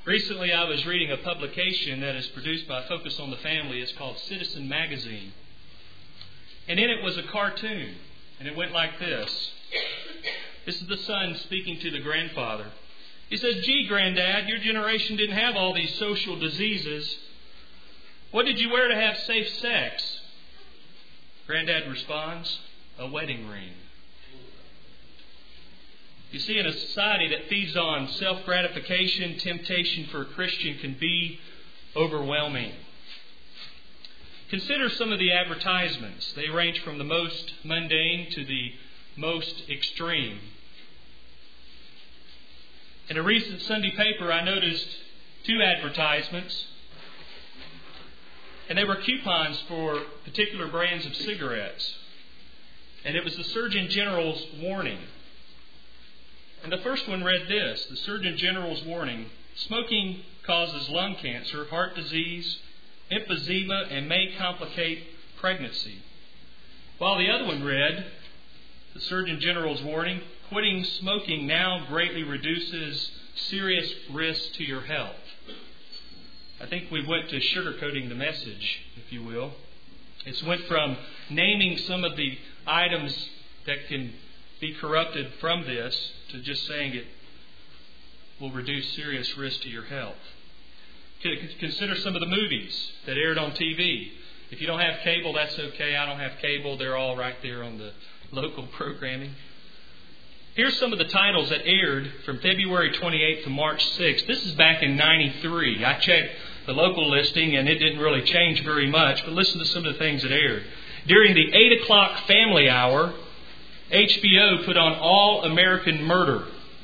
Recently, I was reading a publication that is produced by Focus on the Family. It's called Citizen Magazine. And in it was a cartoon. And it went like this. This is the son speaking to the grandfather. He says, "Gee, Granddad, your generation didn't have all these social diseases. What did you wear to have safe sex?" Granddad responds, "A wedding ring." You see, in a society that feeds on self-gratification, temptation for a Christian can be overwhelming. Consider some of the advertisements. They range from the most mundane to the most extreme. In a recent Sunday paper, I noticed 2 advertisements, and they were coupons for particular brands of cigarettes. And it was the Surgeon General's warning. And the first one read this, the Surgeon General's warning: smoking causes lung cancer, heart disease, emphysema, and may complicate pregnancy. While the other one read, the Surgeon General's warning: quitting smoking now greatly reduces serious risk to your health. I think we went to sugarcoating the message, if you will. It's went from naming some of the items that can be corrupted from this to just saying it will reduce serious risk to your health. Consider some of the movies that aired on TV. If you don't have cable, that's okay. I don't have cable. They're all right there on the local programming. Here's some of the titles that aired from February 28th to March 6th. This is back in 93. I checked the local listing and it didn't really change very much, but listen to some of the things that aired. During the 8 o'clock family hour, HBO put on All American Murder.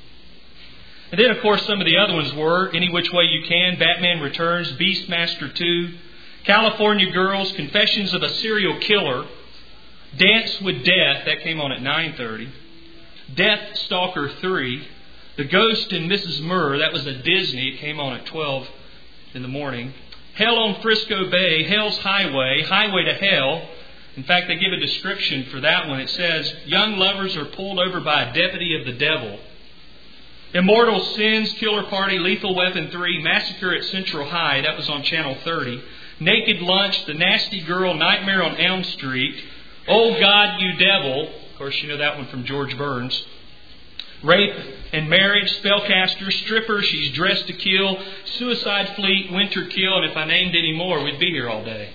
And then, of course, some of the other ones were Any Which Way You Can, Batman Returns, Beastmaster 2, California Girls, Confessions of a Serial Killer, Dance with Death, that came on at 9:30, Death Stalker 3, The Ghost and Mrs. Murr, that was a Disney, it came on at 12 in the morning, Hell on Frisco Bay, Hell's Highway, Highway to Hell. In fact, they give a description for that one. It says, young lovers are pulled over by a deputy of the devil. Immortal Sins, Killer Party, Lethal Weapon 3, Massacre at Central High, that was on Channel 30. Naked Lunch, The Nasty Girl, Nightmare on Elm Street, Oh God, You Devil, of course you know that one from George Burns. Rape and Marriage, Spellcaster, Stripper, She's Dressed to Kill, Suicide Fleet, Winter Kill, and if I named any more, we'd be here all day.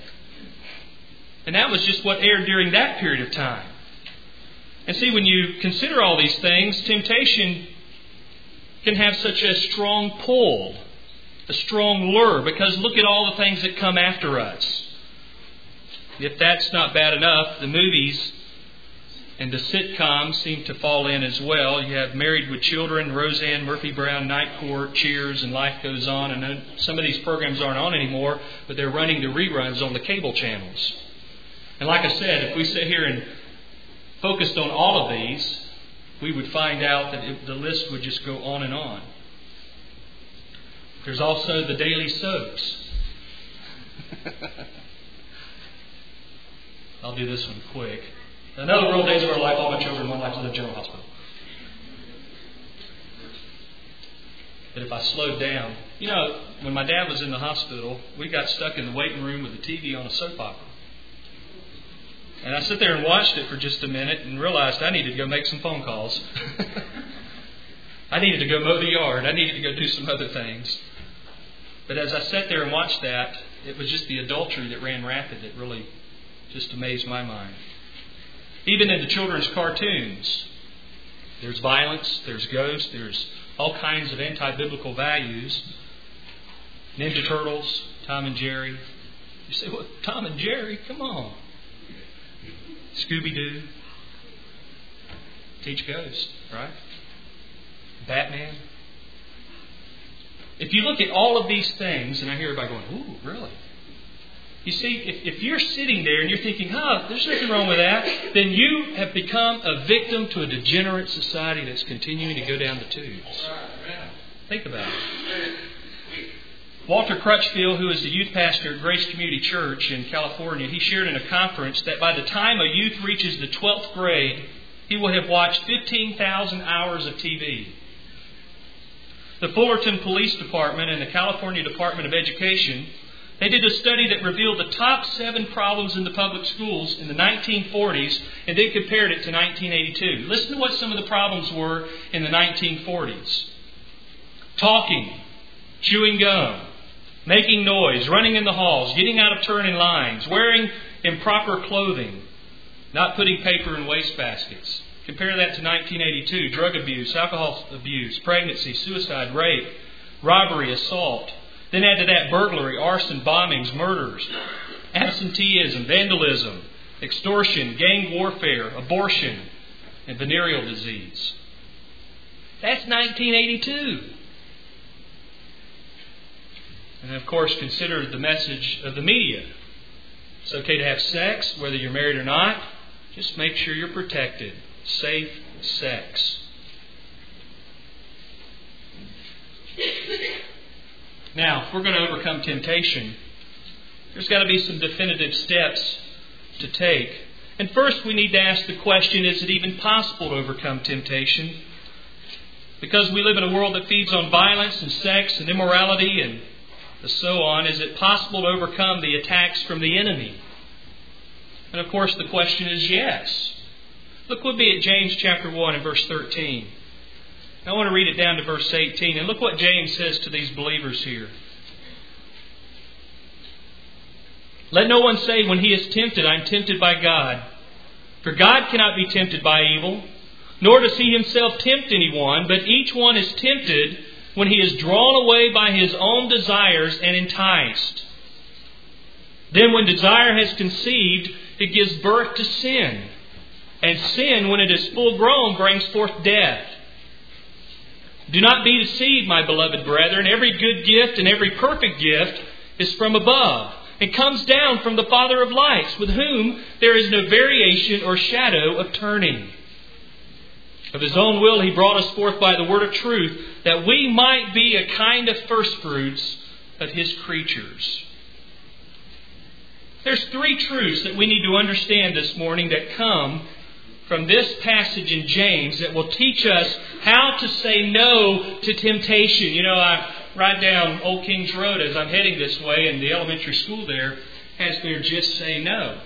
And that was just what aired during that period of time. And see, when you consider all these things, temptation can have such a strong pull, a strong lure, because look at all the things that come after us. If that's not bad enough, the movies and the sitcoms seem to fall in as well. You have Married with Children, Roseanne, Murphy Brown, Night Court, Cheers, and Life Goes On. And some of these programs aren't on anymore, but they're running the reruns on the cable channels. And like I said, if we sit here and focused on all of these, we would find out that the list would just go on and on. There's also the daily soaps. I'll do this one quick. Another World Days of Our Life, All My Children, One Life to the General Hospital. But if I slowed down, when my dad was in the hospital, we got stuck in the waiting room with the TV on a soap opera. And I sat there and watched it for just a minute and realized I needed to go make some phone calls. I needed to go mow the yard. I needed to go do some other things. But as I sat there and watched that, it was just the adultery that ran rampant that really just amazed my mind. Even in the children's cartoons, there's violence, there's ghosts, there's all kinds of anti-biblical values. Ninja Turtles, Tom and Jerry. You say, well, Tom and Jerry? Come on. Scooby-Doo. Teach ghosts, right? Batman. If you look at all of these things, and I hear everybody going, ooh, really? You see, if you're sitting there and you're thinking, there's nothing wrong with that, then you have become a victim to a degenerate society that's continuing to go down the tubes. Think about it. Walter Crutchfield, who is the youth pastor at Grace Community Church in California, he shared in a conference that by the time a youth reaches the 12th grade, he will have watched 15,000 hours of TV. The Fullerton Police Department and the California Department of Education, they did a study that revealed the top 7 problems in the public schools in the 1940s and then compared it to 1982. Listen to what some of the problems were in the 1940s. Talking, chewing gum, making noise, running in the halls, getting out of turn in lines, wearing improper clothing, not putting paper in wastebaskets. Compare that to 1982. Drug abuse, alcohol abuse, pregnancy, suicide, rape, robbery, assault. Then add to that burglary, arson, bombings, murders, absenteeism, vandalism, extortion, gang warfare, abortion, and venereal disease. That's 1982. And of course, consider the message of the media. It's okay to have sex, whether you're married or not. Just make sure you're protected. Safe sex. Now, if we're going to overcome temptation, there's got to be some definitive steps to take. And first, we need to ask the question, is it even possible to overcome temptation? Because we live in a world that feeds on violence and sex and immorality and so on, is it possible to overcome the attacks from the enemy? And of course, the question is yes. Look with me at James chapter 1 and verse 13. I want to read it down to verse 18. And look what James says to these believers here. Let no one say when he is tempted, I am tempted by God. For God cannot be tempted by evil, nor does he himself tempt anyone, but each one is tempted when he is drawn away by his own desires and enticed. Then when desire has conceived, it gives birth to sin. And sin, when it is full grown, brings forth death. Do not be deceived, my beloved brethren. Every good gift and every perfect gift is from above, and comes down from the Father of lights, with whom there is no variation or shadow of turning. Of his own will he brought us forth by the word of truth, that we might be a kind of firstfruits of his creatures. There's 3 truths that we need to understand this morning that come from this passage in James that will teach us how to say no to temptation. You know, I ride down Old Kings Road as I'm heading this way, and the elementary school there has their just say no.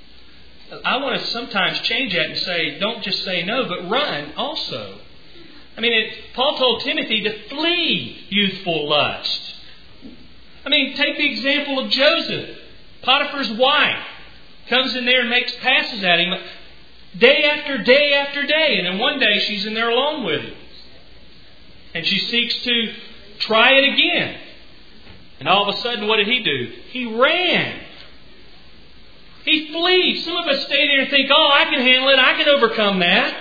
I want to sometimes change that and say, don't just say no, but run also. I mean, Paul told Timothy to flee youthful lust. I mean, take the example of Joseph. Potiphar's wife comes in there and makes passes at him day after day after day. And then one day she's in there alone with him. And she seeks to try it again. And all of a sudden, what did he do? He ran. He flees. Some of us stay there and think, oh, I can handle it. I can overcome that.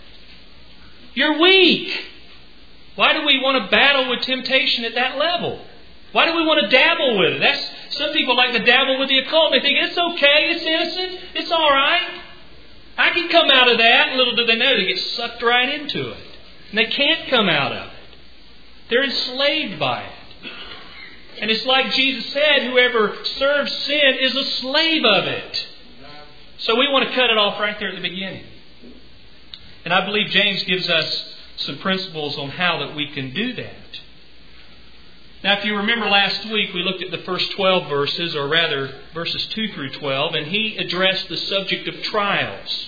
You're weak. Why do we want to battle with temptation at that level? Why do we want to dabble with it? Some people like to dabble with the occult. They think it's okay, it's innocent, it's all right. I can come out of that. Little do they know, they get sucked right into it. And they can't come out of it. They're enslaved by it. And it's like Jesus said, whoever serves sin is a slave of it. So we want to cut it off right there at the beginning. And I believe James gives us some principles on how that we can do that. Now, if you remember last week, we looked at the first 12 verses, or rather verses 2 through 12, and he addressed the subject of trials.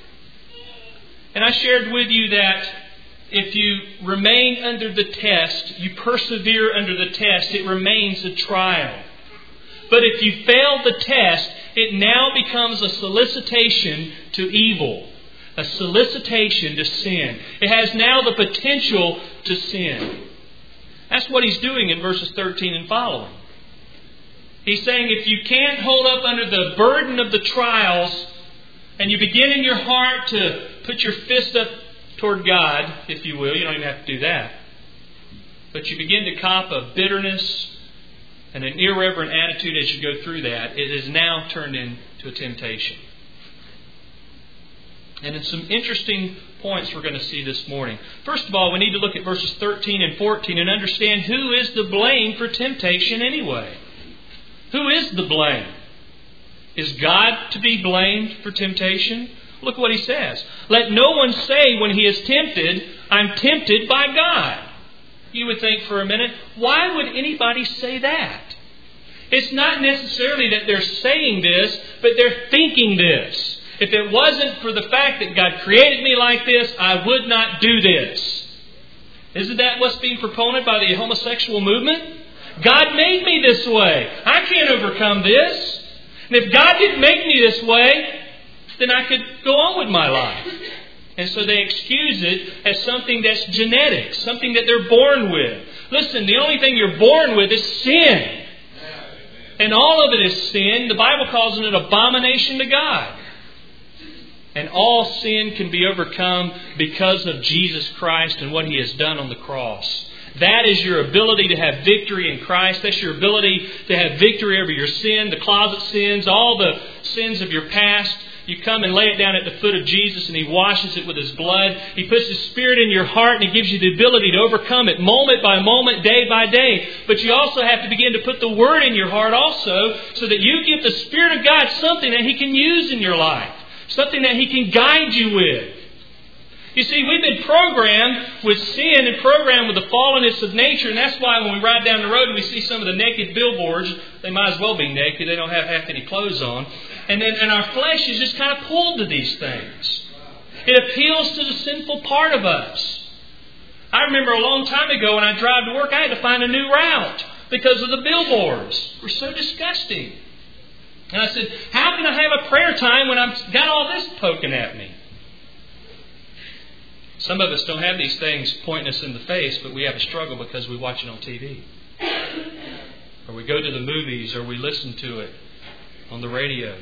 And I shared with you that if you remain under the test, you persevere under the test, it remains a trial. But if you fail the test, it now becomes a solicitation to evil, a solicitation to sin. It has now the potential to sin. That's what he's doing in verses 13 and following. He's saying if you can't hold up under the burden of the trials, and you begin in your heart to put your fist up toward God, if you will, you don't even have to do that, but you begin to cop a bitterness and an irreverent attitude as you go through that, it is now turned into a temptation. And in some interesting points we're going to see this morning. First of all, we need to look at verses 13 and 14 and understand who is the blame for temptation anyway. Who is the blame? Is God to be blamed for temptation? Look what he says. Let no one say when he is tempted, I'm tempted by God. You would think for a minute, why would anybody say that? It's not necessarily that they're saying this, but they're thinking this. If it wasn't for the fact that God created me like this, I would not do this. Isn't that what's being proponed by the homosexual movement? God made me this way. I can't overcome this. And if God didn't make me this way, then I could go on with my life. And so they excuse it as something that's genetic, something that they're born with. Listen, the only thing you're born with is sin. And all of it is sin. The Bible calls it an abomination to God. And all sin can be overcome because of Jesus Christ and what He has done on the cross. That is your ability to have victory in Christ. That's your ability to have victory over your sin, the closet sins, all the sins of your past. You come and lay it down at the foot of Jesus and He washes it with His blood. He puts His Spirit in your heart and He gives you the ability to overcome it moment by moment, day by day. But you also have to begin to put the Word in your heart also so that you give the Spirit of God something that He can use in your life. Something that He can guide you with. You see, we've been programmed with sin and programmed with the fallenness of nature. And that's why when we ride down the road and we see some of the naked billboards, they might as well be naked. They don't have half any clothes on. And our flesh is just kind of pulled to these things. It appeals to the sinful part of us. I remember a long time ago when I drive to work, I had to find a new route because of the billboards. They were so disgusting. And I said, how can I have a prayer time when I've got all this poking at me? Some of us don't have these things pointing us in the face, but we have a struggle because we watch it on TV. Or we go to the movies, or we listen to it on the radio.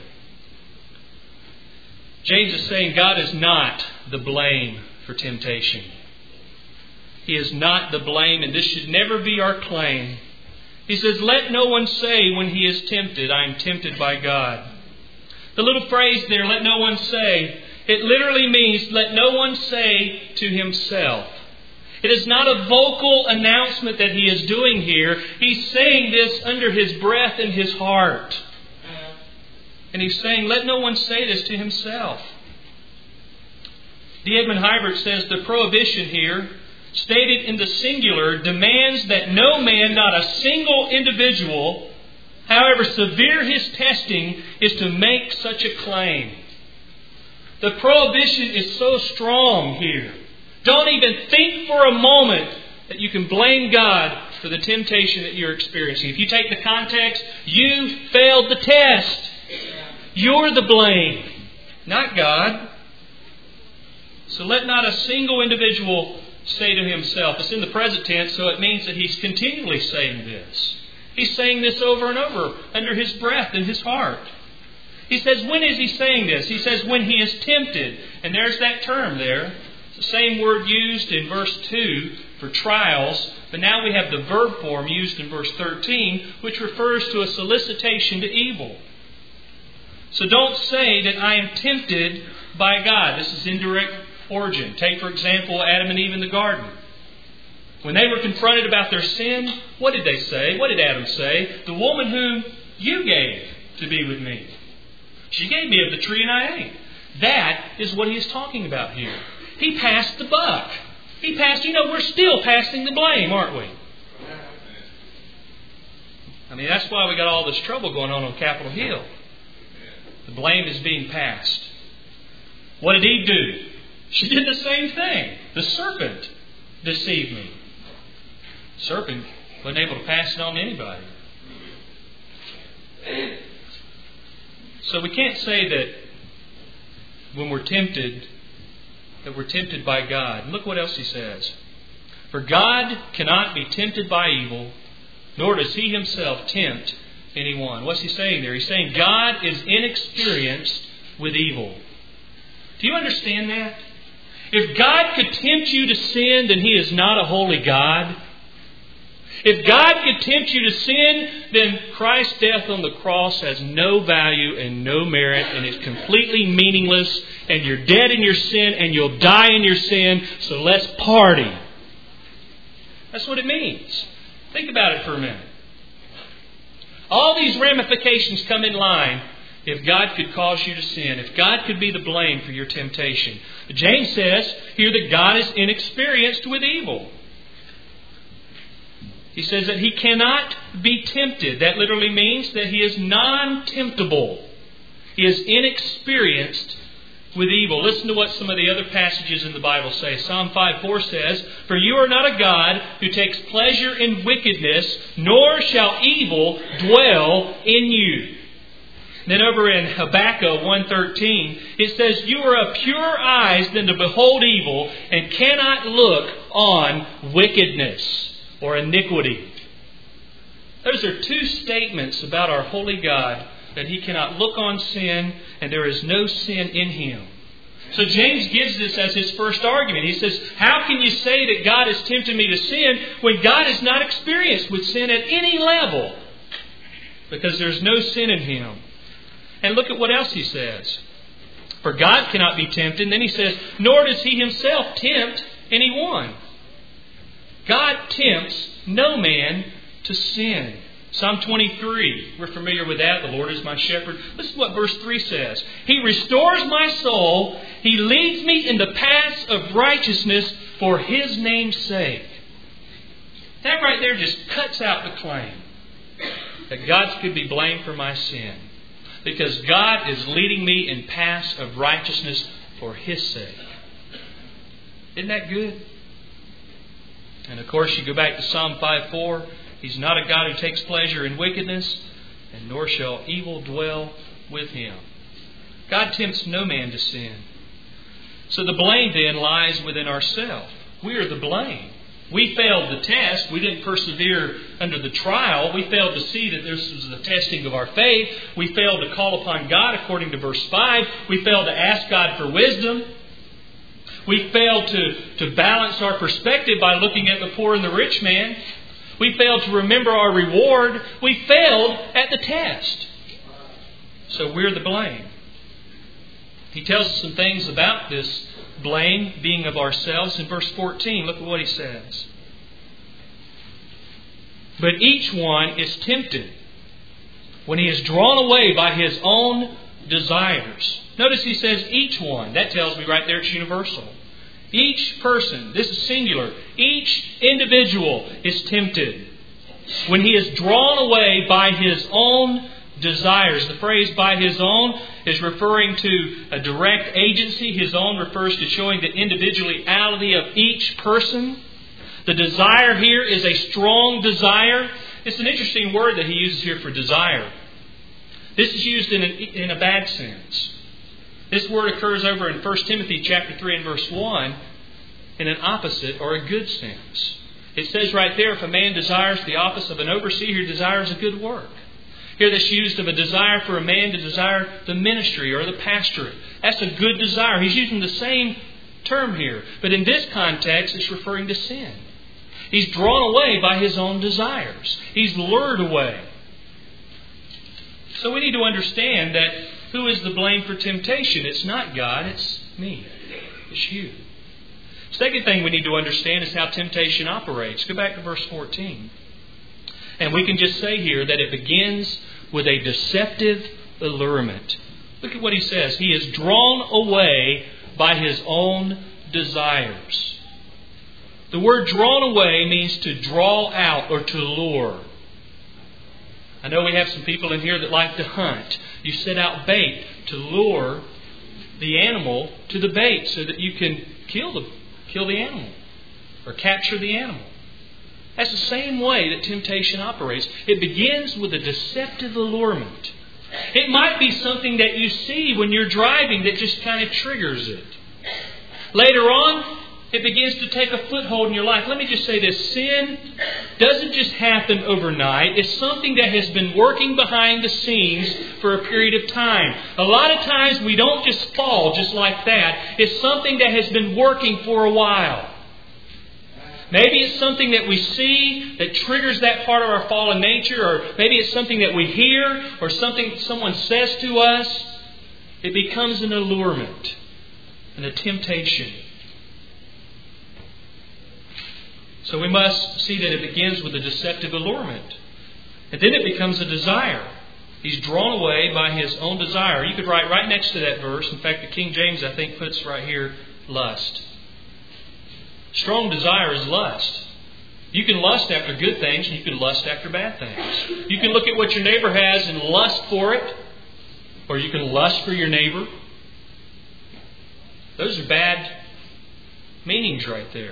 James is saying God is not the blame for temptation. He is not the blame, and this should never be our claim. He says, let no one say when he is tempted, I am tempted by God. The little phrase there, let no one say, it literally means let no one say to himself. It is not a vocal announcement that he is doing here. He's saying this under his breath in his heart. And he's saying, let no one say this to himself. D. Edmund Hibert says the prohibition here, stated in the singular, demands that no man, not a single individual, however severe his testing, is to make such a claim. The prohibition is so strong here. Don't even think for a moment that you can blame God for the temptation that you're experiencing. If you take the context, you failed the test. You're the blame, not God. So let not a single individual say to himself. It's in the present tense, so it means that he's continually saying this. He's saying this over and over under his breath in his heart. He says, when is he saying this? He says, when he is tempted. And there's that term there. It's the same word used in verse 2 for trials. But now we have the verb form used in verse 13, which refers to a solicitation to evil. So don't say that I am tempted by God. This is indirect origin. Take, for example, Adam and Eve in the garden. When they were confronted about their sin, what did they say? What did Adam say? The woman whom you gave to be with me. She gave me of the tree and I ate. That is what he is talking about here. He passed the buck. We're still passing the blame, aren't we? I mean, that's why we got all this trouble going on Capitol Hill. The blame is being passed. What did Eve do? She did the same thing. The serpent deceived me. The serpent wasn't able to pass it on to anybody. So we can't say that when we're tempted, that we're tempted by God. And look what else he says. For God cannot be tempted by evil, nor does He Himself tempt anyone. What's he saying there? He's saying God is inexperienced with evil. Do you understand that? If God could tempt you to sin, then He is not a holy God. If God could tempt you to sin, then Christ's death on the cross has no value and no merit, and it's completely meaningless, and you're dead in your sin, and you'll die in your sin, so let's party. That's what it means. Think about it for a minute. All these ramifications come in line if God could cause you to sin, if God could be the blame for your temptation. James says here that God is inexperienced with evil. He says that he cannot be tempted. That literally means that he is non-temptable. He is inexperienced with evil. Listen to what some of the other passages in the Bible say. Psalm 5:4 says, "For you are not a God who takes pleasure in wickedness, nor shall evil dwell in you." Then over in Habakkuk 1:13, it says, "You are of purer eyes than to behold evil, and cannot look on wickedness," or iniquity. Those are two statements about our holy God, that he cannot look on sin and there is no sin in him. So James gives this as his first argument. He says, how can you say that God has tempted me to sin when God is not experienced with sin at any level? Because there's no sin in him. And look at what else he says. For God cannot be tempted. And then he says, nor does he himself tempt anyone. God tempts no man to sin. Psalm 23, we're familiar with that. The Lord is my shepherd. Listen to what verse 3 says. He restores my soul. He leads me in the paths of righteousness for his name's sake. That right there just cuts out the claim that God could be blamed for my sin. Because God is leading me in paths of righteousness for his sake. Isn't that good? And of course, you go back to Psalm 5:4. He's not a God who takes pleasure in wickedness, and nor shall evil dwell with him. God tempts no man to sin. So the blame then lies within ourselves. We are the blame. We failed the test. We didn't persevere under the trial. We failed to see that this was the testing of our faith. We failed to call upon God according to verse 5. We failed to ask God for wisdom. We failed to balance our perspective by looking at the poor and the rich man. We failed to remember our reward. We failed at the test. So we're the blame. He tells us some things about this blame being of ourselves. In verse 14, look at what he says. But each one is tempted when he is drawn away by his own desires. Notice he says each one. That tells me right there it's universal. Each person, this is singular, each individual is tempted when he is drawn away by his own desires. The phrase by his own is referring to a direct agency. His own refers to showing the individuality of each person. The desire here is a strong desire. It's an interesting word that he uses here for desire. This is used in a bad sense. This word occurs over in 1 Timothy chapter 3 and verse 1 in an opposite or a good sense. It says right there, if a man desires the office of an overseer, he desires a good work. Here that's used of a desire for a man to desire the ministry or the pastorate. That's a good desire. He's using the same term here. But in this context, it's referring to sin. He's drawn away by his own desires. He's lured away. So we need to understand that who is the blame for temptation? It's not God, it's me. It's you. Second thing we need to understand is how temptation operates. Go back to verse 14. And we can just say here that it begins with a deceptive allurement. Look at what he says. He is drawn away by his own desires. The word drawn away means to draw out or to lure. I know we have some people in here that like to hunt. You set out bait to lure the animal to the bait so that you can kill the animal or capture the animal. That's the same way that temptation operates. It begins with a deceptive allurement. It might be something that you see when you're driving that just kind of triggers it. Later on, it begins to take a foothold in your life. Let me just say this. Sin doesn't just happen overnight. It's something that has been working behind the scenes for a period of time. A lot of times we don't just fall just like that. It's something that has been working for a while. Maybe it's something that we see that triggers that part of our fallen nature, or maybe it's something that we hear or something someone says to us. It becomes an allurement and a temptation. So we must see that it begins with a deceptive allurement. And then it becomes a desire. He's drawn away by his own desire. You could write right next to that verse. In fact, the King James, I think, puts right here, lust. Strong desire is lust. You can lust after good things and you can lust after bad things. You can look at what your neighbor has and lust for it, or you can lust for your neighbor. Those are bad meanings right there.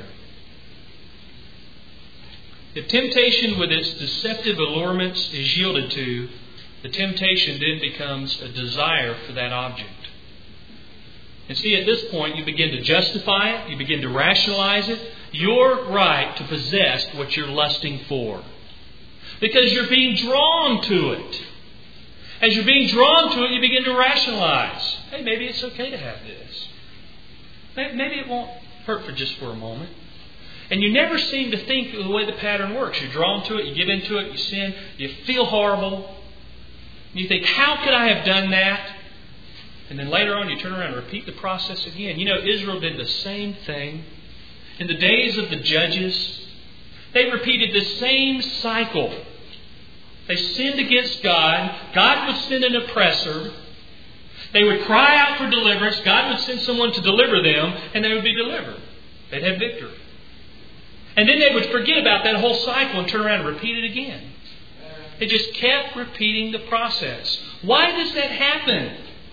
If temptation with its deceptive allurements is yielded to, the temptation then becomes a desire for that object. And see, at this point, you begin to justify it. You begin to rationalize it. Your right to possess what you're lusting for. Because you're being drawn to it. As you're being drawn to it, you begin to rationalize. Hey, maybe it's okay to have this. Maybe it won't hurt for a moment. And you never seem to think of the way the pattern works. You're drawn to it, you give into it, you sin, you feel horrible. And you think, how could I have done that? And then later on you turn around and repeat the process again. You know, Israel did the same thing. In the days of the judges, they repeated the same cycle. They sinned against God. God would send an oppressor. They would cry out for deliverance. God would send someone to deliver them, and they would be delivered. They'd have victory. And then they would forget about that whole cycle and turn around and repeat it again. They just kept repeating the process. Why does that happen?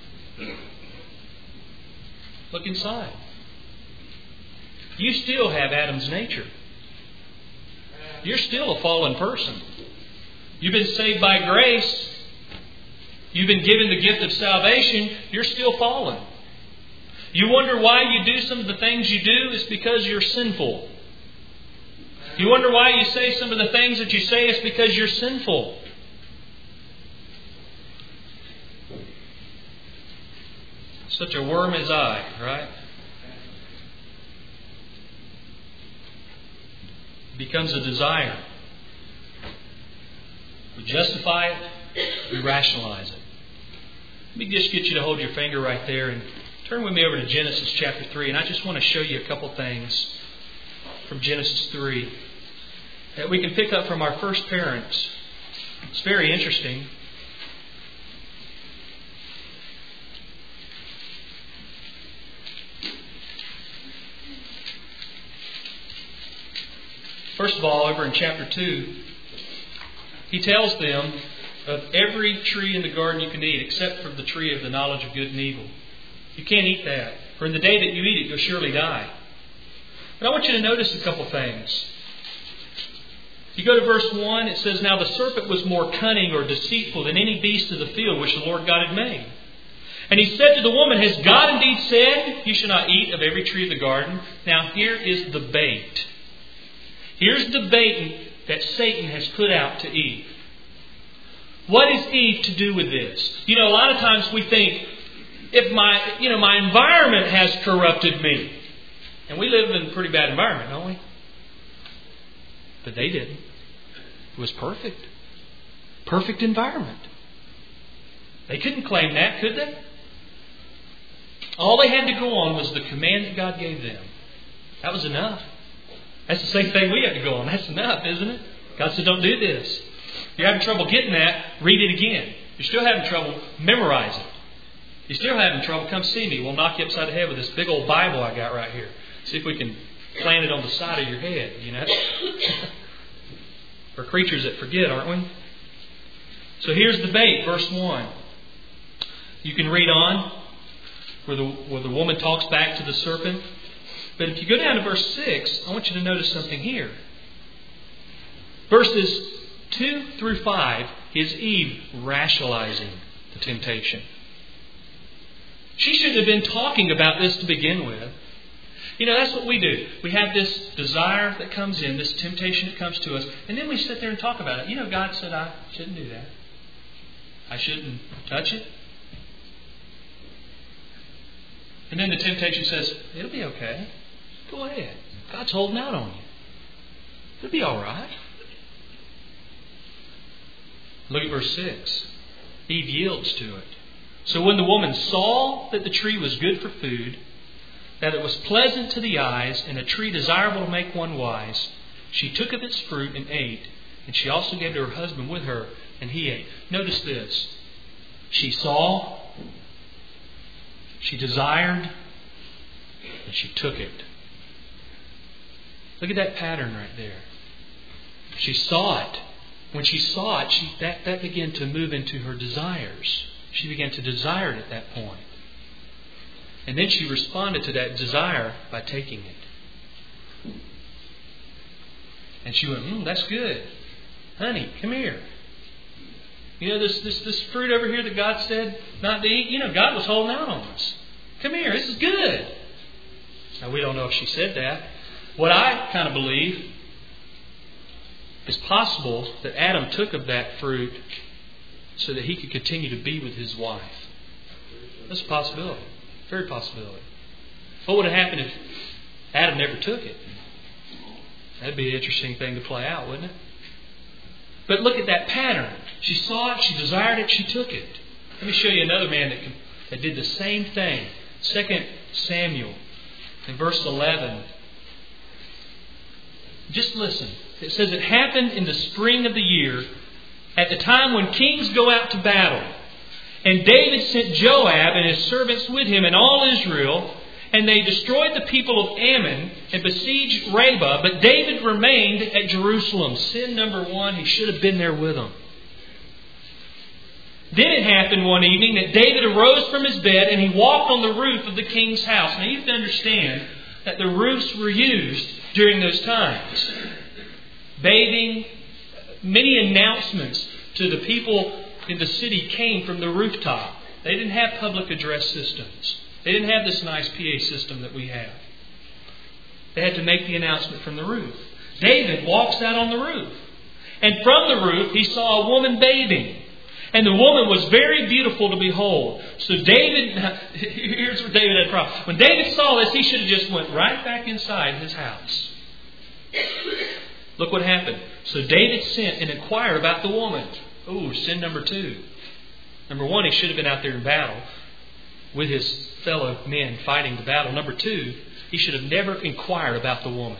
Look inside. You still have Adam's nature. You're still a fallen person. You've been saved by grace. You've been given the gift of salvation. You're still fallen. You wonder why you do some of the things you do? It's because you're sinful. You wonder why you say some of the things that you say? It's because you're sinful. Such a worm as I, right? It becomes a desire. We justify it. We rationalize it. Let me just get you to hold your finger right there and turn with me over to Genesis chapter 3. And I just want to show you a couple things from Genesis 3 that we can pick up from our first parents. It's very interesting. First of all, over in chapter 2, he tells them of every tree in the garden you can eat except for the tree of the knowledge of good and evil. You can't eat that. For in the day that you eat it, you'll surely die. But I want you to notice a couple things. You go to verse 1, it says, Now the serpent was more cunning or deceitful than any beast of the field which the Lord God had made. And he said to the woman, Has God indeed said, You shall not eat of every tree of the garden? Now here is the bait. Here's the bait that Satan has put out to Eve. What is Eve to do with this? You know, a lot of times we think, if my environment has corrupted me. And we live in a pretty bad environment, don't we? But they didn't. It was perfect. Perfect environment. They couldn't claim that, could they? All they had to go on was the command that God gave them. That was enough. That's the same thing we have to go on. That's enough, isn't it? God said, don't do this. If you're having trouble getting that, read it again. If you're still having trouble, memorize it. If you're still having trouble, come see me. We'll knock you upside the head with this big old Bible I got right here. See if we can plant it on the side of your head, you know. We're creatures that forget, aren't we? So here's the bait, verse 1. You can read on where the woman talks back to the serpent. But if you go down to verse 6, I want you to notice something here. Verses 2 through 5 is Eve rationalizing the temptation. She shouldn't have been talking about this to begin with. You know, that's what we do. We have this desire that comes in, this temptation that comes to us, and then we sit there and talk about it. You know, God said I shouldn't do that. I shouldn't touch it. And then the temptation says, it'll be okay. Go ahead. God's holding out on you. It'll be all right. Look at verse 6. Eve yields to it. So when the woman saw that the tree was good for food, that it was pleasant to the eyes, and a tree desirable to make one wise, she took of its fruit and ate, and she also gave to her husband with her, and he ate. Notice this. She saw, she desired, and she took it. Look at that pattern right there. She saw it. When she saw it, that began to move into her desires. She began to desire it at that point. And then she responded to that desire by taking it. And she went, that's good. Honey, come here. You know, this fruit over here that God said not to eat, God was holding out on us. Come here, this is good. Now, we don't know if she said that. What I kind of believe is possible that Adam took of that fruit so that he could continue to be with his wife. That's a possibility. Very possibility. What would have happened if Adam never took it? That'd be an interesting thing to play out, wouldn't it? But look at that pattern. She saw it, she desired it, she took it. Let me show you another man that did the same thing. 2 Samuel, in verse 11. Just listen. It says, it happened in the spring of the year, at the time when kings go out to battle. And David sent Joab and his servants with him and all Israel, and they destroyed the people of Ammon and besieged Rabbah. But David remained at Jerusalem. Sin number one, he should have been there with them. Then it happened one evening that David arose from his bed and he walked on the roof of the king's house. Now you have to understand that the roofs were used during those times. Bathing, many announcements to the people in the city came from the rooftop. They didn't have public address systems. They didn't have this nice PA system that we have. They had to make the announcement from the roof. David walks out on the roof. And from the roof he saw a woman bathing. And the woman was very beautiful to behold. So David, here's where David had a problem. When David saw this, he should have just went right back inside his house. Look what happened. So David sent and inquired about the woman. Sin number two. Number one, he should have been out there in battle with his fellow men fighting the battle. Number two, he should have never inquired about the woman.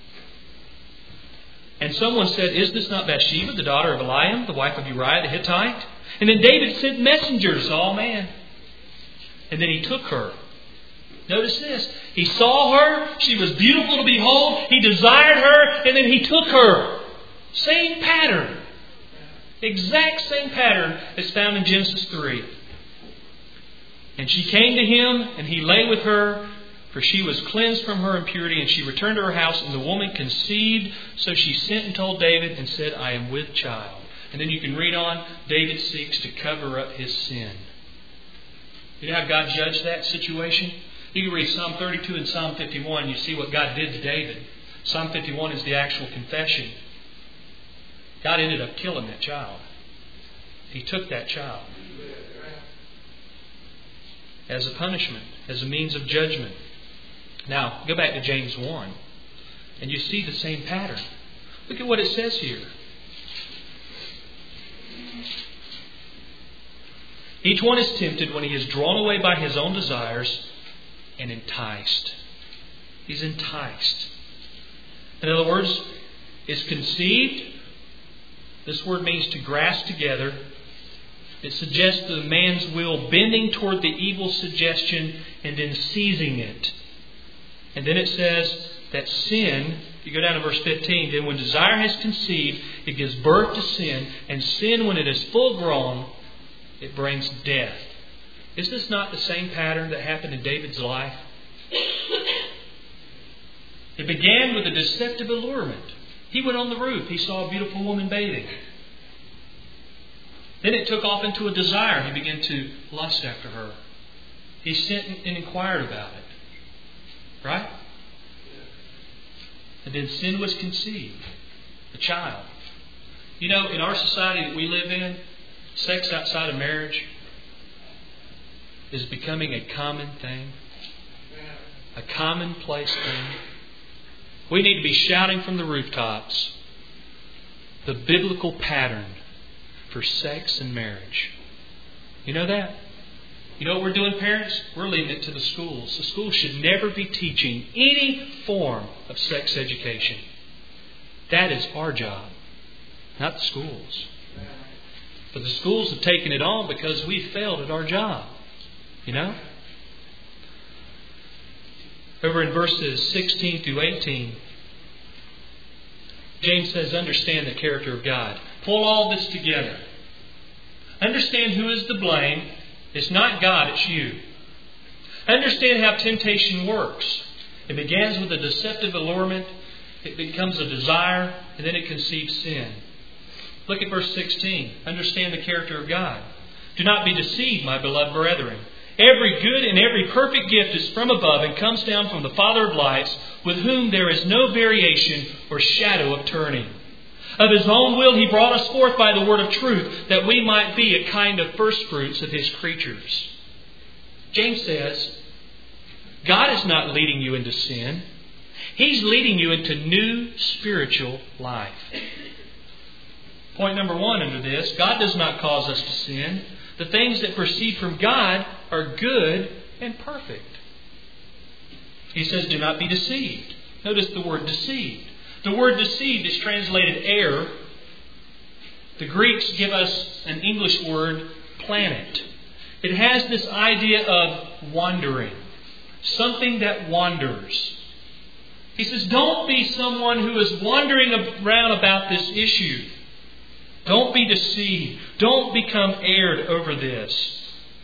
And someone said, is this not Bathsheba, the daughter of Eliam, the wife of Uriah the Hittite? And then David sent messengers. Oh man. And then he took her. Notice this. He saw her. She was beautiful to behold. He desired her. And then he took her. Same pattern. Exact same pattern as found in Genesis 3. And she came to him and he lay with her, for she was cleansed from her impurity, and she returned to her house, and the woman conceived. So she sent and told David and said, I am with child. And then you can read on, David seeks to cover up his sin. You know how God judged that situation? You can read Psalm 32 and Psalm 51, and you see what God did to David. Psalm 51 is the actual confession. God ended up killing that child. He took that child as a punishment, as a means of judgment. Now, go back to James 1, and you see the same pattern. Look at what it says here. Each one is tempted when he is drawn away by his own desires and enticed. He's enticed. In other words, is conceived. This word means to grasp together. It suggests the man's will bending toward the evil suggestion and then seizing it. And then it says that sin, you go down to verse 15, then when desire has conceived, it gives birth to sin. And sin, when it is full grown, it brings death. Is this not the same pattern that happened in David's life? It began with a deceptive allurement. He went on the roof. He saw a beautiful woman bathing. Then it took off into a desire. He began to lust after her. He sent and inquired about it. Right? And then sin was conceived. A child. You know, in our society that we live in, sex outside of marriage is becoming a common thing. A commonplace thing. We need to be shouting from the rooftops the biblical pattern for sex and marriage. You know that? You know what we're doing, parents? We're leaving it to the schools. The schools should never be teaching any form of sex education. That is our job, not the schools. But the schools have taken it on because we failed at our job. You know? Over in verses 16 through 18, James says, understand the character of God. Pull all this together. Understand who is to blame. It's not God, it's you. Understand how temptation works. It begins with a deceptive allurement. It becomes a desire, and then it conceives sin. Look at verse 16. Understand the character of God. Do not be deceived, my beloved brethren. Every good and every perfect gift is from above and comes down from the Father of lights, with whom there is no variation or shadow of turning. Of His own will He brought us forth by the word of truth, that we might be a kind of firstfruits of His creatures. James says, God is not leading you into sin. He's leading you into new spiritual life. Point number 1 under this, God does not cause us to sin. The things that proceed from God are good and perfect. He says, do not be deceived. Notice the word deceived. The word deceived is translated error. The Greeks give us an English word, planet. It has this idea of wandering. Something that wanders. He says, don't be someone who is wandering around about this issue. Don't be deceived. Don't become erred over this.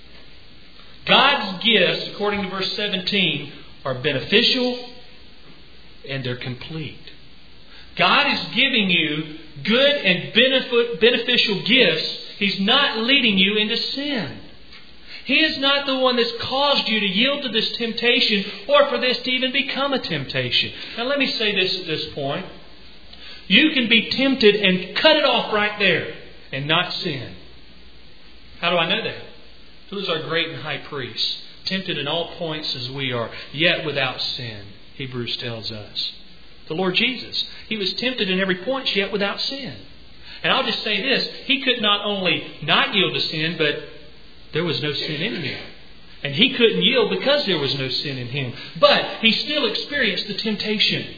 God's gifts, according to verse 17, are beneficial and they're complete. God is giving you good and beneficial gifts. He's not leading you into sin. He is not the one that's caused you to yield to this temptation or for this to even become a temptation. Now let me say this at this point. You can be tempted and cut it off right there and not sin. How do I know that? Who is our great and high priest? Tempted in all points as we are, yet without sin, Hebrews tells us. The Lord Jesus. He was tempted in every point, yet without sin. And I'll just say this. He could not only not yield to sin, but there was no sin in Him. And He couldn't yield because there was no sin in Him. But He still experienced the temptation.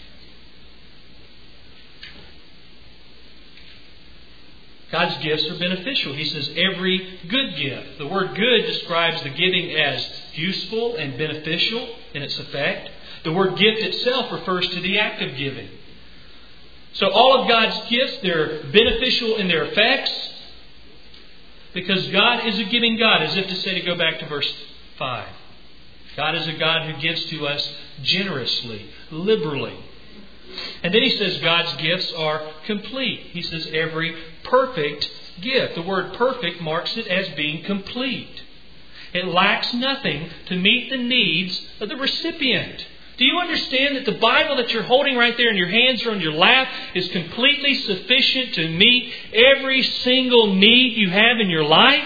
God's gifts are beneficial. He says every good gift. The word good describes the giving as useful and beneficial in its effect. The word gift itself refers to the act of giving. So all of God's gifts, they're beneficial in their effects because God is a giving God, as if to say, to go back to verse 5. God is a God who gives to us generously, liberally. And then He says God's gifts are complete. He says every perfect gift. The word perfect marks it as being complete. It lacks nothing to meet the needs of the recipient. Do you understand that the Bible that you're holding right there in your hands or on your lap is completely sufficient to meet every single need you have in your life?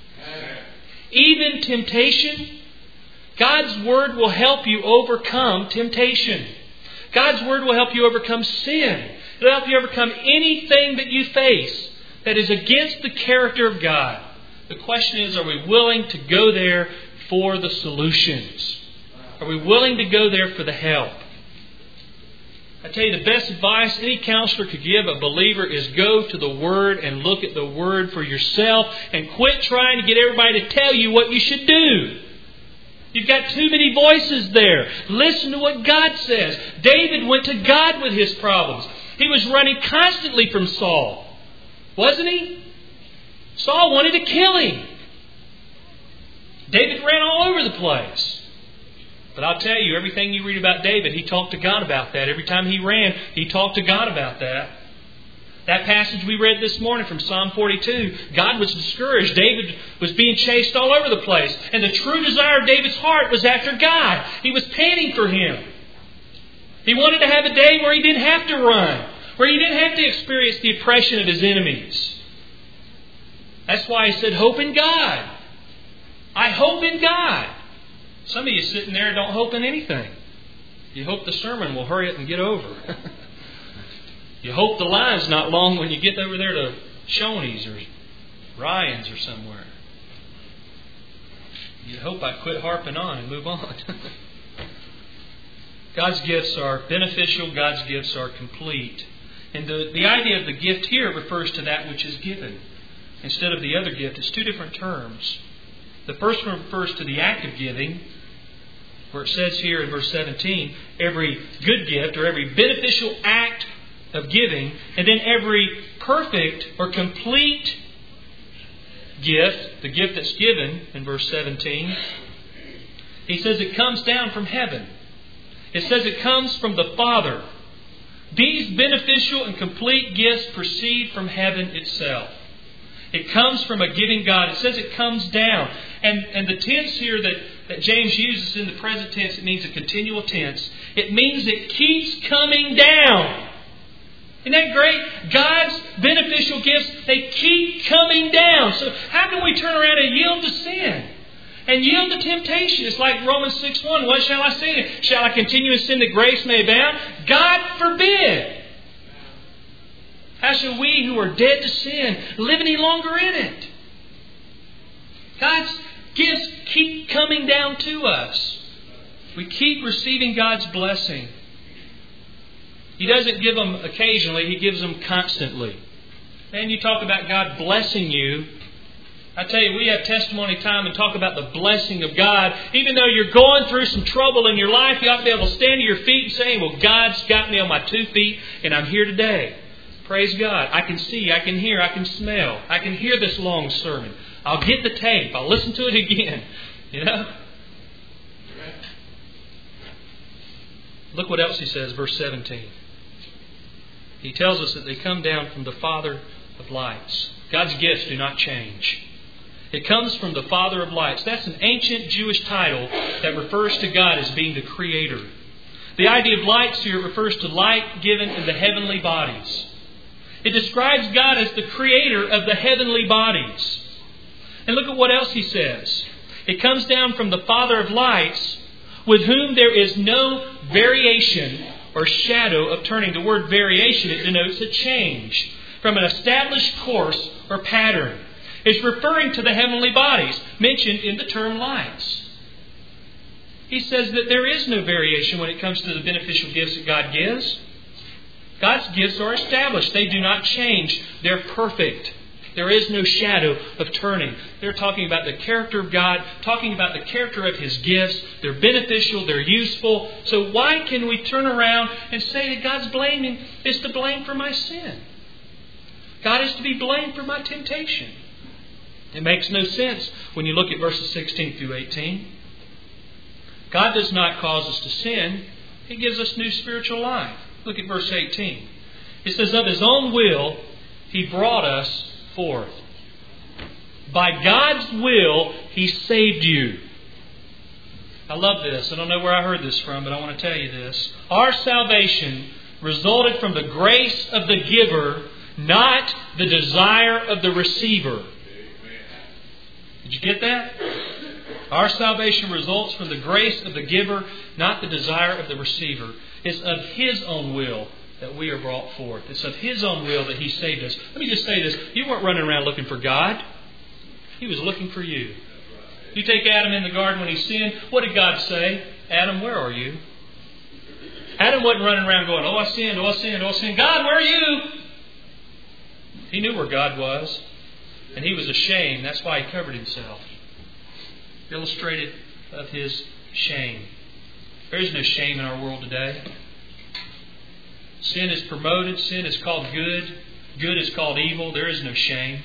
Even temptation? God's Word will help you overcome temptation. God's Word will help you overcome sin. It will help you overcome anything that you face that is against the character of God. The question is, are we willing to go there for the solutions? Are we willing to go there for the help? I tell you, the best advice any counselor could give a believer is go to the Word and look at the Word for yourself and quit trying to get everybody to tell you what you should do. You've got too many voices there. Listen to what God says. David went to God with his problems. He was running constantly from Saul. Wasn't he? Saul wanted to kill him. David ran all over the place. But I'll tell you, everything you read about David, he talked to God about that. Every time he ran, he talked to God about that. That passage we read this morning from Psalm 42, God was discouraged. David was being chased all over the place. And the true desire of David's heart was after God. He was panting for Him. He wanted to have a day where he didn't have to run, where he didn't have to experience the oppression of his enemies. That's why he said, hope in God. I hope in God. Some of you sitting there don't hope in anything. You hope the sermon will hurry up and get over. You hope the line's not long when you get over there to Shoney's or Ryan's or somewhere. You hope I quit harping on and move on. God's gifts are beneficial. God's gifts are complete. And the idea of the gift here refers to that which is given instead of the other gift. It's two different terms. The first one refers to the act of giving, where it says here in verse 17, every good gift or every beneficial act of giving. And then every perfect or complete gift, the gift that's given in verse 17, he says it comes down from heaven. It says it comes from the Father. These beneficial and complete gifts proceed from heaven itself. It comes from a giving God. It says it comes down. And the tense here that James uses in the present tense, it means a continual tense. It means it keeps coming down. Isn't that great? God's beneficial gifts, they keep coming down. So how can we turn around and yield to sin? And yield to temptation? It's like Romans 6:1. What shall I say? Shall I continue in sin that grace may abound? God forbid. How shall we who are dead to sin live any longer in it? God's gifts keep coming down to us. We keep receiving God's blessing. He doesn't give them occasionally. He gives them constantly. And you talk about God blessing you. I tell you, we have testimony time and talk about the blessing of God. Even though you're going through some trouble in your life, you ought to be able to stand to your feet and say, well, God's got me on my 2 feet and I'm here today. Praise God. I can see, I can hear, I can smell. I can hear this long sermon. I'll get the tape. I'll listen to it again. You know? Look what else he says, verse 17. He tells us that they come down from the Father of lights. God's gifts do not change. It comes from the Father of lights. That's an ancient Jewish title that refers to God as being the Creator. The idea of lights here refers to light given in the heavenly bodies. It describes God as the Creator of the heavenly bodies. And look at what else he says. It comes down from the Father of lights, with whom there is no variation or shadow of turning. The word variation, it denotes a change from an established course or pattern. It's referring to the heavenly bodies mentioned in the term lights. He says that there is no variation when it comes to the beneficial gifts that God gives. God's gifts are established. They do not change. They're perfect. There is no shadow of turning. They're talking about the character of God, talking about the character of His gifts. They're beneficial. They're useful. So why can we turn around and say that God's blaming is to blame for my sin? God is to be blamed for my temptation. It makes no sense when you look at verses 16 through 18. God does not cause us to sin. He gives us new spiritual life. Look at verse 18. It says, of His own will, He brought us forth. By God's will, He saved you. I love this. I don't know where I heard this from, but I want to tell you this. Our salvation resulted from the grace of the giver, not the desire of the receiver. Did you get that? Our salvation results from the grace of the giver, not the desire of the receiver. It's of His own will that we are brought forth. It's of His own will that He saved us. Let me just say this. You weren't running around looking for God. He was looking for you. You take Adam in the garden when he sinned. What did God say? Adam, where are you? Adam wasn't running around going, oh, I sinned, oh, I sinned, oh, I sinned. God, where are you? He knew where God was. And he was ashamed. That's why he covered himself. Illustrated of his shame. There is no shame in our world today. Sin is promoted. Sin is called good. Good is called evil. There is no shame.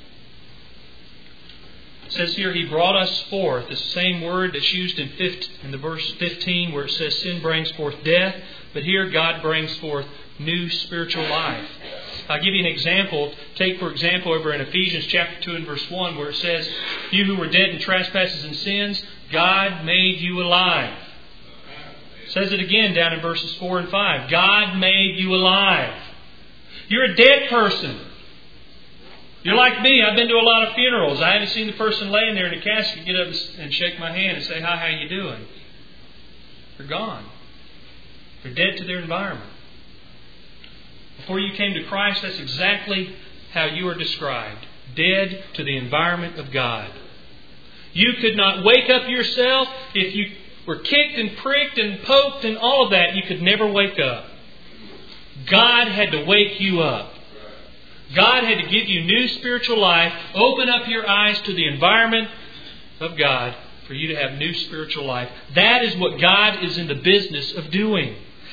It says here, He brought us forth. It's the same word that's used in the verse 15 where it says sin brings forth death. But here God brings forth new spiritual life. I'll give you an example. Take, for example, over in Ephesians chapter 2 and verse 1 where it says, you who were dead in trespasses and sins, God made you alive. It says it again down in verses 4 and 5. God made you alive. You're a dead person. You're like me. I've been to a lot of funerals. I haven't seen the person laying there in a casket get up and shake my hand and say, hi, how you doing? They're gone. They're dead to their environment. Before you came to Christ, that's exactly how you are described. Dead to the environment of God. You could not wake up yourself. If you were kicked and pricked and poked and all of that, you could never wake up. God had to wake you up. God had to give you new spiritual life, open up your eyes to the environment of God for you to have new spiritual life. That is what God is in the business of doing.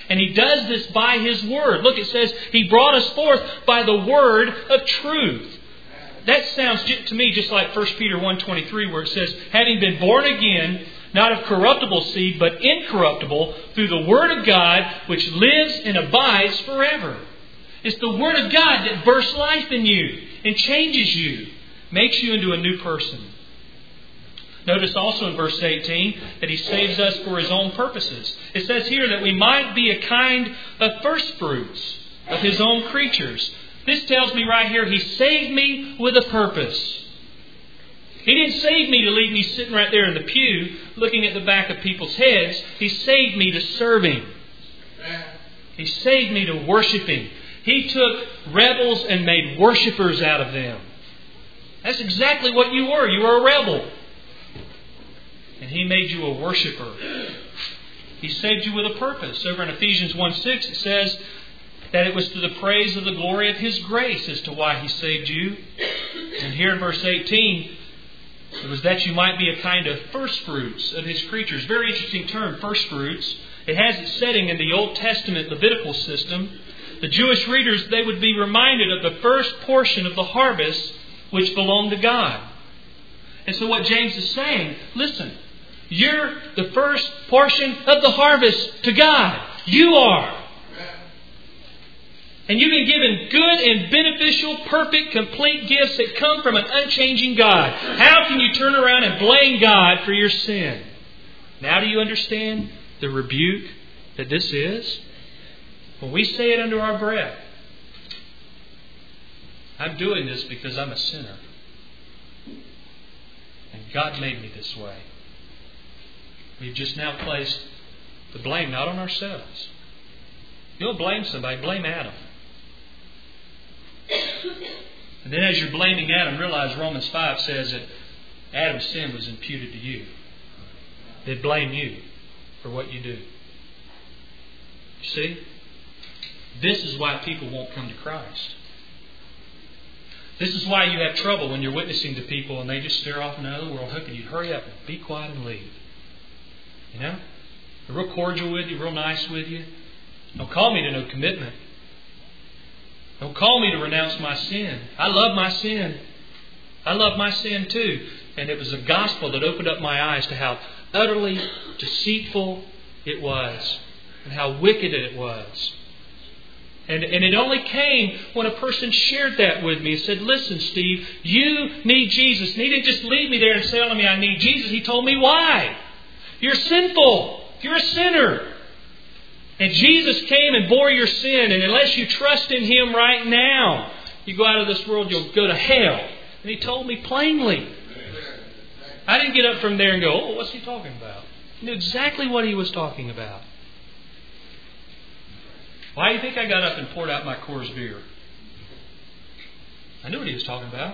And He does this by His Word. Look, it says He brought us forth by the Word of truth. That sounds to me just like 1 Peter 1:23, where it says, having been born again, not of corruptible seed, but incorruptible, through the Word of God, which lives and abides forever. It's the Word of God that bursts life in you and changes you, makes you into a new person. Notice also in verse 18 that He saves us for His own purposes. It says here that we might be a kind of first fruits of His own creatures. This tells me right here, He saved me with a purpose. He didn't save me to leave me sitting right there in the pew looking at the back of people's heads. He saved me to serve Him. He saved me to worship Him. He took rebels and made worshipers out of them. That's exactly what you were. You were a rebel. And He made you a worshiper. He saved you with a purpose. Over in Ephesians 1:6 it says that it was to the praise of the glory of His grace as to why He saved you. And here in verse 18, it was that you might be a kind of first fruits of His creatures. Very interesting term, first fruits. It has its setting in the Old Testament Levitical system. The Jewish readers, they would be reminded of the first portion of the harvest which belonged to God. And so what James is saying, listen, you're the first portion of the harvest to God. You are. And you've been given good and beneficial, perfect, complete gifts that come from an unchanging God. How can you turn around and blame God for your sin? Now do you understand the rebuke that this is? When we say it under our breath, I'm doing this because I'm a sinner. And God made me this way. We've just now placed the blame not on ourselves. You'll blame somebody, blame Adam. And then as you're blaming Adam, realize Romans 5 says that Adam's sin was imputed to you. They blame you for what you do. You see? This is why people won't come to Christ. This is why you have trouble when you're witnessing to people and they just stare off in another world. How can you hurry up and be quiet and leave? You know? They're real cordial with you, real nice with you. Don't call me to no commitment. Don't call me to renounce my sin. I love my sin. I love my sin too. And it was the gospel that opened up my eyes to how utterly deceitful it was and how wicked it was. And it only came when a person shared that with me and said, listen, Steve, you need Jesus. And he didn't just leave me there and say to me, I need Jesus. He told me why. You're sinful. You're a sinner. And Jesus came and bore your sin. And unless you trust in Him right now, you go out of this world, you'll go to hell. And He told me plainly. I didn't get up from there and go, oh, what's he talking about? I knew exactly what he was talking about. Why do you think I got up and poured out my Coors beer? I knew what he was talking about.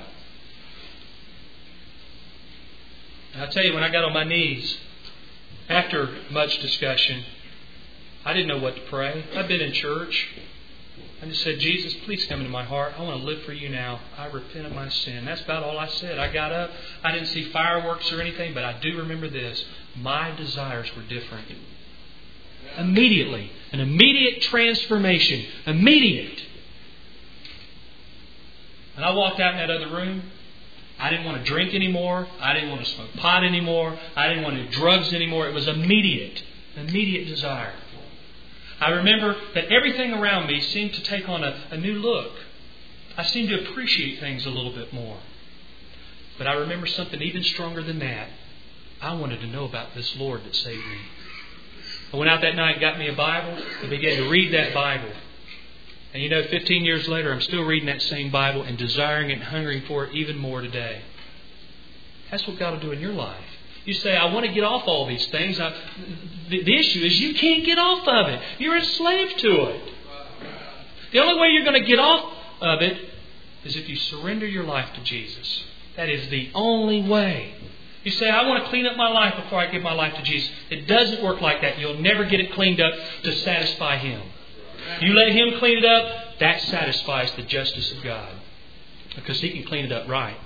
And I'll tell you, when I got on my knees, after much discussion, I didn't know what to pray. I'd been in church. I just said, Jesus, please come into my heart. I want to live for you now. I repent of my sin. That's about all I said. I got up. I didn't see fireworks or anything, but I do remember this. My desires were different. Immediately. An immediate transformation. Immediate. And I walked out in that other room. I didn't want to drink anymore. I didn't want to smoke pot anymore. I didn't want to do drugs anymore. It was immediate. Immediate desire. I remember that everything around me seemed to take on a new look. I seemed to appreciate things a little bit more. But I remember something even stronger than that. I wanted to know about this Lord that saved me. I went out that night and got me a Bible and began to read that Bible. And you know, 15 years later, I'm still reading that same Bible and desiring and hungering for it even more today. That's what God will do in your life. You say, I want to get off all these things. The issue is you can't get off of it. You're enslaved to it. The only way you're going to get off of it is if you surrender your life to Jesus. That is the only way. You say, I want to clean up my life before I give my life to Jesus. It doesn't work like that. You'll never get it cleaned up to satisfy Him. You let Him clean it up, that satisfies the justice of God. Because He can clean it up right.